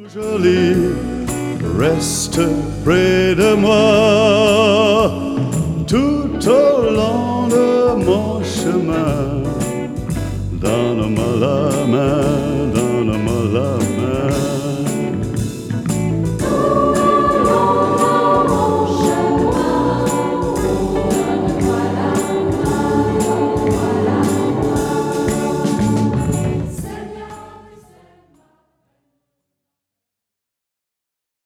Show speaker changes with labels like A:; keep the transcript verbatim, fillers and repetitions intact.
A: Jolie, reste près de moi tout au long de mon chemin. Donne-moi la main, donne-moi la main.